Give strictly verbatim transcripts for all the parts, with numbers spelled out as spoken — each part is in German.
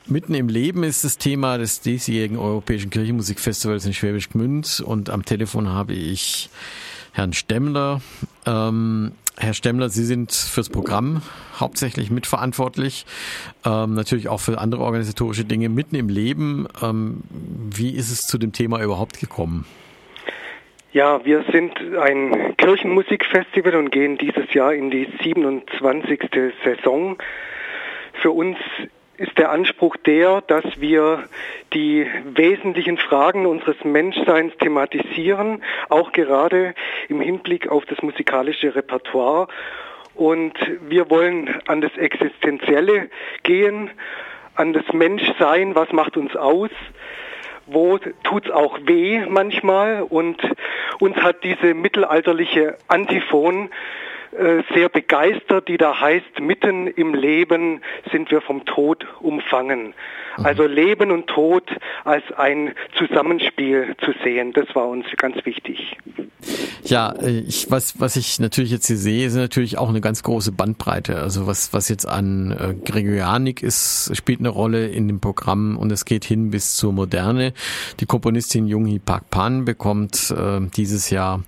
Mitten im Leben ist das Thema des diesjährigen Europäischen Kirchenmusikfestivals in Schwäbisch Gmünd und am Telefon habe ich Herrn Stemmler. Ähm, Herr Stemmler, Sie sind fürs Programm hauptsächlich mitverantwortlich, ähm, natürlich auch für andere organisatorische Dinge. Mitten im Leben, ähm, wie ist es zu dem Thema überhaupt gekommen? Ja, wir sind ein Kirchenmusikfestival und gehen dieses Jahr in die siebenundzwanzigste Saison. Für uns ist der Anspruch der, dass wir die wesentlichen Fragen unseres Menschseins thematisieren, auch gerade im Hinblick auf das musikalische Repertoire. Und wir wollen an das Existenzielle gehen, an das Menschsein, was macht uns aus, wo tut's auch weh manchmal. Und uns hat diese mittelalterliche Antiphon sehr begeistert, die da heißt, mitten im Leben sind wir vom Tod umfangen. Also Leben und Tod als ein Zusammenspiel zu sehen, das war uns ganz wichtig. Ja, ich, was, was ich natürlich jetzt hier sehe, ist natürlich auch eine ganz große Bandbreite. Also was, was jetzt an äh, Gregorianik ist, spielt eine Rolle in dem Programm und es geht hin bis zur Moderne. Die Komponistin Junghi Pak Pan bekommt äh, dieses Jahr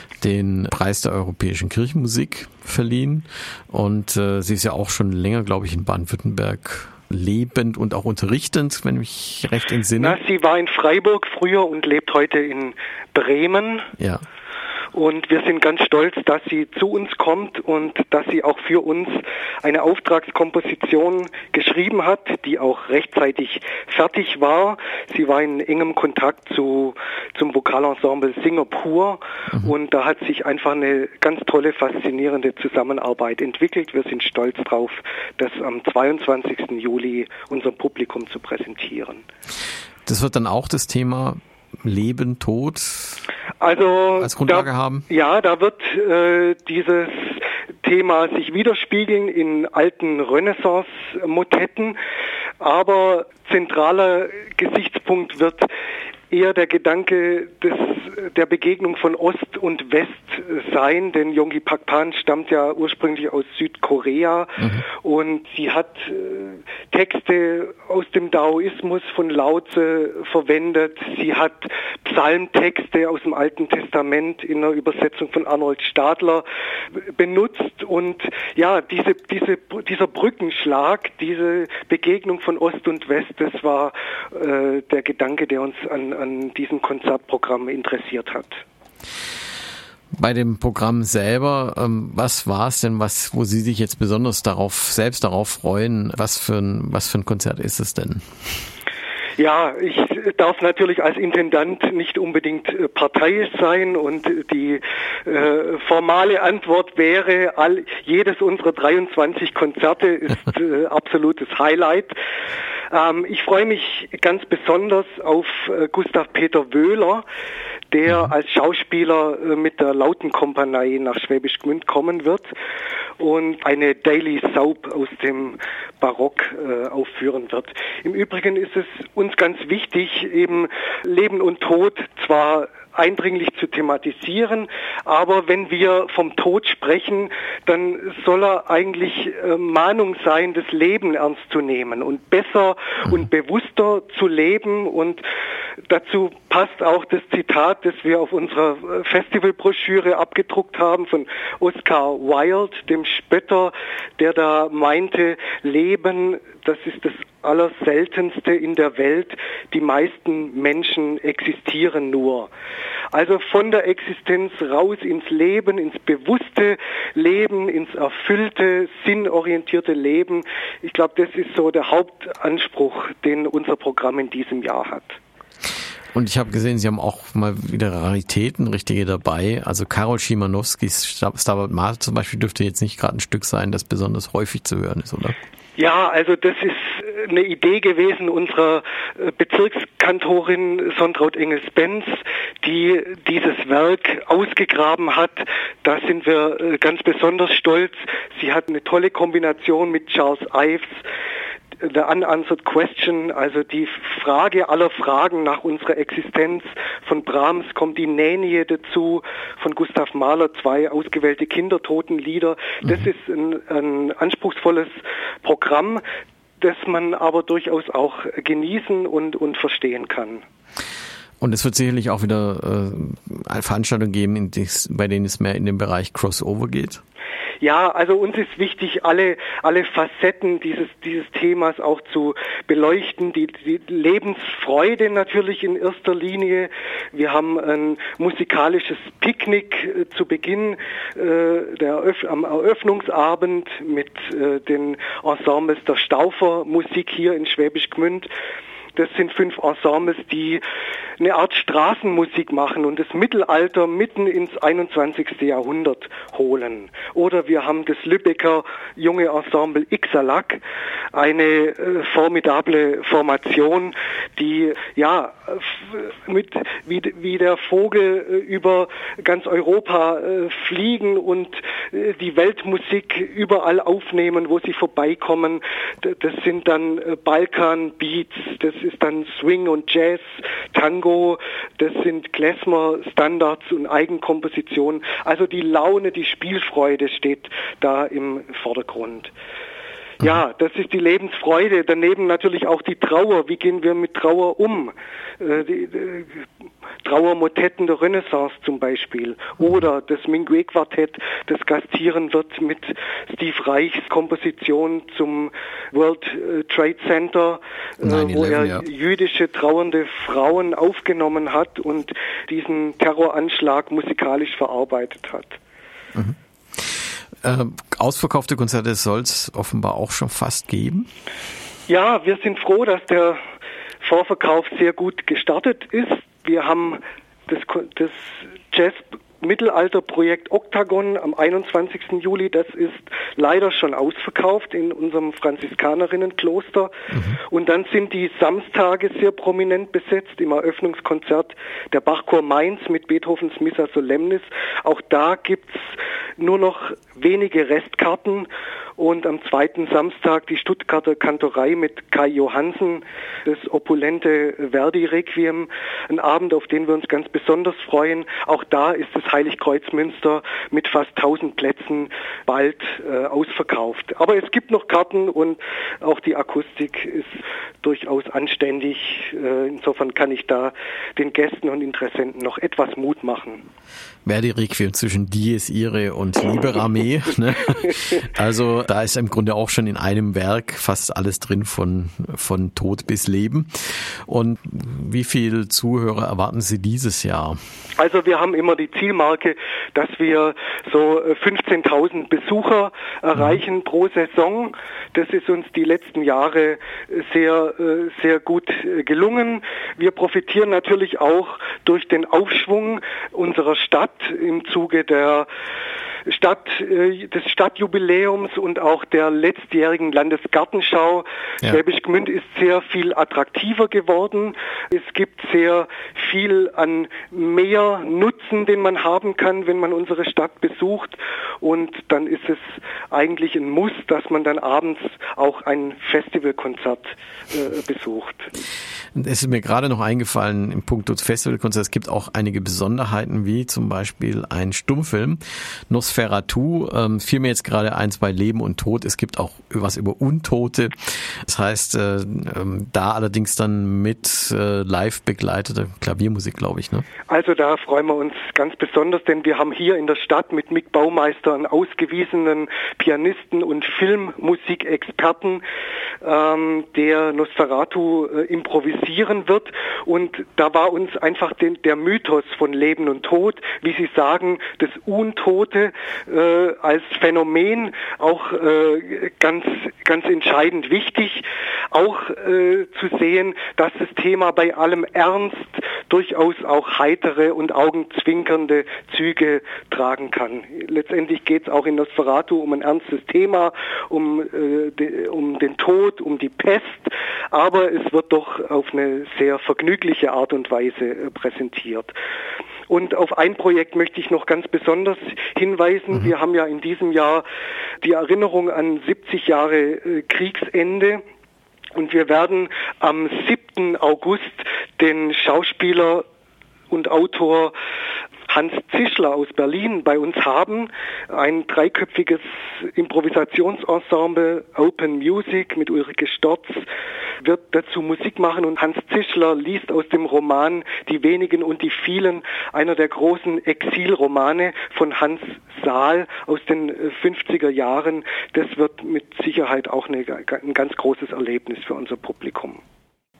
den Preis der europäischen Kirchenmusik verliehen und äh, sie ist ja auch schon länger, glaube ich, in Baden-Württemberg lebend und auch unterrichtend, wenn ich mich recht entsinne. Na, sie war in Freiburg früher und lebt heute in Bremen. Ja. Und wir sind ganz stolz, dass sie zu uns kommt und dass sie auch für uns eine Auftragskomposition geschrieben hat, die auch rechtzeitig fertig war. Sie war in engem Kontakt zu zum Vokalensemble Singapur mhm. und da hat sich einfach eine ganz tolle, faszinierende Zusammenarbeit entwickelt. Wir sind stolz drauf, das am zweiundzwanzigsten Juli unserem Publikum zu präsentieren. Das wird dann auch das Thema Leben, Tod also, als Grundlage da, haben? Ja, da wird äh, dieses Thema sich widerspiegeln in alten Renaissance-Motetten, aber zentraler Gesichtspunkt wird eher der Gedanke des, der Begegnung von Ost und West sein, denn Junghi Pak Pan stammt ja ursprünglich aus Südkorea mhm. und sie hat äh, Texte aus dem Daoismus von Lao Tse verwendet, sie hat Psalmtexte aus dem Alten Testament in der Übersetzung von Arnold Stadler benutzt und ja, diese, diese, dieser Brückenschlag, diese Begegnung von Ost und West, das war äh, der Gedanke, der uns an an diesem Konzertprogramm interessiert hat. Bei dem Programm selber, ähm, was war es denn, was, wo Sie sich jetzt besonders darauf, selbst darauf freuen? Was für ein, was für ein Konzert ist es denn? Ja, ich darf natürlich als Intendant nicht unbedingt äh, parteiisch sein und die äh, formale Antwort wäre, all, jedes unserer dreiundzwanzig Konzerte ist äh, absolutes Highlight. Ähm, ich freue mich ganz besonders auf äh, Gustav Peter Wöhler, der als Schauspieler äh, mit der Lautenkompanie nach Schwäbisch Gmünd kommen wird und eine Daily Soap aus dem Barock äh, aufführen wird. Im Übrigen ist es uns ganz wichtig, eben Leben und Tod zwar eindringlich zu thematisieren, aber wenn wir vom Tod sprechen, dann soll er eigentlich äh, Mahnung sein, das Leben ernst zu nehmen und besser und bewusster zu leben, und dazu passt auch das Zitat, das wir auf unserer Festivalbroschüre abgedruckt haben von Oscar Wilde, dem Spötter, der da meinte, Leben, das ist das Allerseltenste in der Welt. Die meisten Menschen existieren nur. Also von der Existenz raus ins Leben, ins bewusste Leben, ins erfüllte, sinnorientierte Leben. Ich glaube, das ist so der Hauptanspruch, den unser Programm in diesem Jahr hat. Und ich habe gesehen, Sie haben auch mal wieder Raritäten, richtige dabei. Also Karol Szymanowskis Stabat Mater zum Beispiel dürfte jetzt nicht gerade ein Stück sein, das besonders häufig zu hören ist, oder? Ja, also das ist eine Idee gewesen unserer Bezirkskantorin Sontraud Engels-Benz, die dieses Werk ausgegraben hat. Da sind wir ganz besonders stolz. Sie hat eine tolle Kombination mit Charles Ives, The Unanswered Question, also die Frage aller Fragen nach unserer Existenz. Von Brahms kommt die Nänie dazu, von Gustav Mahler zwei ausgewählte Kindertotenlieder. Das ist ein, ein anspruchsvolles Programm, das man aber durchaus auch genießen und, und verstehen kann. Und es wird sicherlich auch wieder äh, Veranstaltungen geben, in des, bei denen es mehr in den Bereich Crossover geht. Ja, also uns ist wichtig, alle alle Facetten dieses dieses Themas auch zu beleuchten. Die, die Lebensfreude natürlich in erster Linie. Wir haben ein musikalisches Picknick äh, zu Beginn äh, der Eröff- am Eröffnungsabend mit äh, den Ensembles der Stauffer Musik hier in Schwäbisch Gmünd. Das sind fünf Ensembles, die eine Art Straßenmusik machen und das Mittelalter mitten ins einundzwanzigste Jahrhundert holen. Oder wir haben das Lübecker junge Ensemble Ixalak, eine äh, formidable Formation, die ja mit wie, wie der Vogel äh, über ganz Europa äh, fliegen und äh, die Weltmusik überall aufnehmen, wo sie vorbeikommen. D- das sind dann äh, Balkan-Beats, das ist dann Swing und Jazz, Tango, das sind Klezmer-Standards und Eigenkompositionen. Also die Laune, die Spielfreude steht da im Vordergrund. Ja, das ist die Lebensfreude. Daneben natürlich auch die Trauer. Wie gehen wir mit Trauer um? Äh, die, die Trauermotetten der Renaissance zum Beispiel. Oder das Mingue-Quartett, das gastieren wird mit Steve Reichs Komposition zum World Trade Center, äh, wo er ja. jüdische trauernde Frauen aufgenommen hat und diesen Terroranschlag musikalisch verarbeitet hat. Mhm. Äh, ausverkaufte Konzerte soll es offenbar auch schon fast geben? Ja, wir sind froh, dass der Vorverkauf sehr gut gestartet ist. Wir haben das, das Jazz-Mittelalter-Projekt Oktagon am einundzwanzigsten Juli. Das ist leider schon ausverkauft in unserem Franziskanerrinnenkloster. Mhm. Und dann sind die Samstage sehr prominent besetzt im Eröffnungskonzert der Bachchor Mainz mit Beethovens Missa Solemnis. Auch da gibt's nur noch wenige Restkarten. Und am zweiten Samstag die Stuttgarter Kantorei mit Kai Johansen, das opulente Verdi-Requiem, ein Abend, auf den wir uns ganz besonders freuen. Auch da ist das Heiligkreuzmünster mit fast tausend Plätzen bald äh, ausverkauft. Aber es gibt noch Karten und auch die Akustik ist durchaus anständig. Äh, insofern kann ich da den Gästen und Interessenten noch etwas Mut machen. Verdi-Requiem zwischen Dies Irae und Libera-Me. Ne? Also da ist im Grunde auch schon in einem Werk fast alles drin, von, von Tod bis Leben. Und wie viele Zuhörer erwarten Sie dieses Jahr? Also wir haben immer die Zielmarke, dass wir so fünfzehntausend Besucher erreichen mhm. pro Saison. Das ist uns die letzten Jahre sehr, sehr gut gelungen. Wir profitieren natürlich auch durch den Aufschwung unserer Stadt im Zuge der Stadt, des Stadtjubiläums und auch der letztjährigen Landesgartenschau. Ja. Schwäbisch Gmünd ist sehr viel attraktiver geworden. Es gibt sehr viel an mehr Nutzen, den man haben kann, wenn man unsere Stadt besucht. Und dann ist es eigentlich ein Muss, dass man dann abends auch ein Festivalkonzert äh, besucht. Es ist mir gerade noch eingefallen, im Punkt Festivalkonzert, es gibt auch einige Besonderheiten, wie zum Beispiel ein Stummfilm, Nosferatu, ähm, fiel mir jetzt gerade eins bei Leben und Tod, es gibt auch was über Untote, das heißt, äh, ähm, da allerdings dann mit äh, live begleiteter Klaviermusik, glaube ich, ne? Also da freuen wir uns ganz besonders, denn wir haben hier in der Stadt mit Mick Baumeister einen ausgewiesenen Pianisten und Filmmusikexperten, ähm, der Nosferatu äh, improvisieren wird, und da war uns einfach den, der Mythos von Leben und Tod, wie Sie sagen, das Untote äh, als Phänomen auch äh, ganz ganz entscheidend wichtig, auch äh, zu sehen, dass das Thema bei allem Ernst durchaus auch heitere und augenzwinkernde Züge tragen kann. Letztendlich geht es auch in Nosferatu um ein ernstes Thema, um, äh, de, um den Tod, um die Pest, aber es wird doch auf eine sehr vergnügliche Art und Weise äh, präsentiert. Und auf ein Projekt möchte ich noch ganz besonders hinweisen. Mhm. Wir haben ja in diesem Jahr die Erinnerung an siebzig Jahre äh, Kriegsende. Und wir werden am siebten August den Schauspieler und Autor Hans Zischler aus Berlin bei uns haben. Ein dreiköpfiges Improvisationsensemble, Open Music mit Ulrike Storz, wird dazu Musik machen und Hans Zischler liest aus dem Roman Die Wenigen und die Vielen, einer der großen Exilromane von Hans Saal aus den fünfziger Jahren. Das wird mit Sicherheit auch eine, ein ganz großes Erlebnis für unser Publikum.